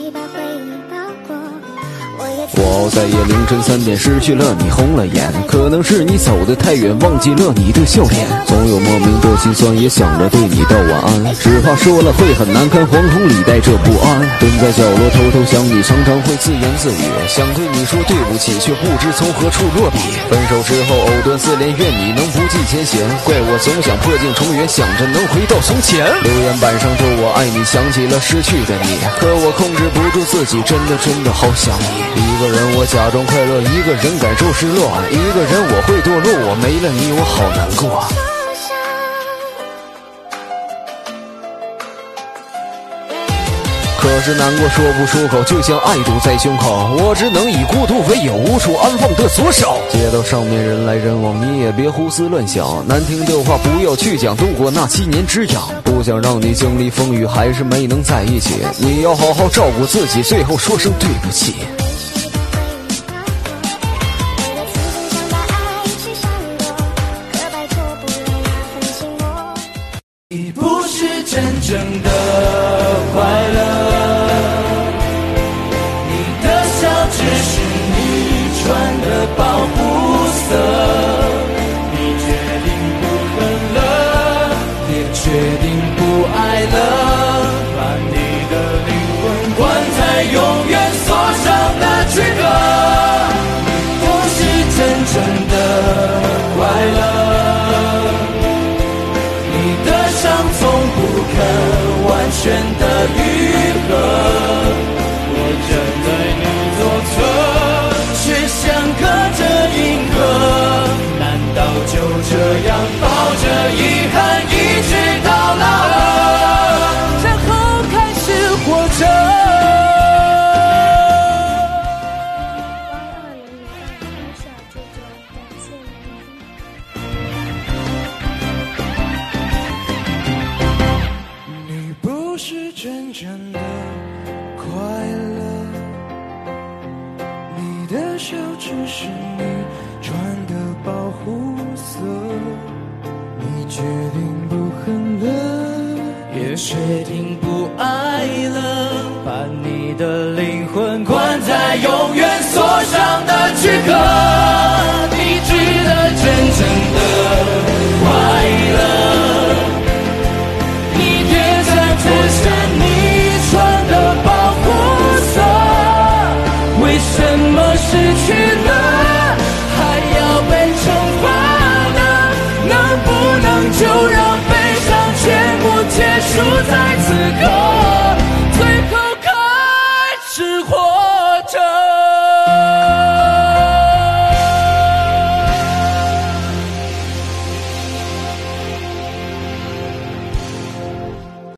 我在夜凌晨3点失去了你，红了眼，可能是你走得太远，忘记了你的笑脸。总有莫名的心酸，也想着对你道晚安，只怕说了会很难堪，惶恐里带着不安。蹲在角落偷偷想你，常常会自言自语，想对你说对不起，却不知从何处落笔。分手之后藕断丝连，愿你能不计前嫌，怪我总想破镜重圆，想着能回到从前。留言板上说我爱你，想起了失去的你，可我控制不住自己，真的好想你。一个人我假装快乐，一个人感受失落，一个人我会堕落，我没了你我好难过。可是难过说不出口，就像爱堵在胸口，我只能以孤独为友，无处安放的左手。街道上面人来人往，你也别胡思乱想，难听的话不要去讲，度过那7年之痒。不想让你经历风雨，还是没能在一起，你要好好照顾自己，最后说声对不起。 你不是真正的快乐，你的笑只是你穿的保护色，你决定不恨了，也决定不爱了，把你的灵魂关在永远锁上的躯壳。你不是真正的快乐，从不肯完全的愈合，我站在你左侧，却像隔着银河，难道就这样抱着遗憾一直到老了，然后开始活着。真正的快乐，你的笑只是你穿的保护色，你决定不恨了，也决定不爱了，把你的灵魂关在永远锁上的躯壳。你值得真正的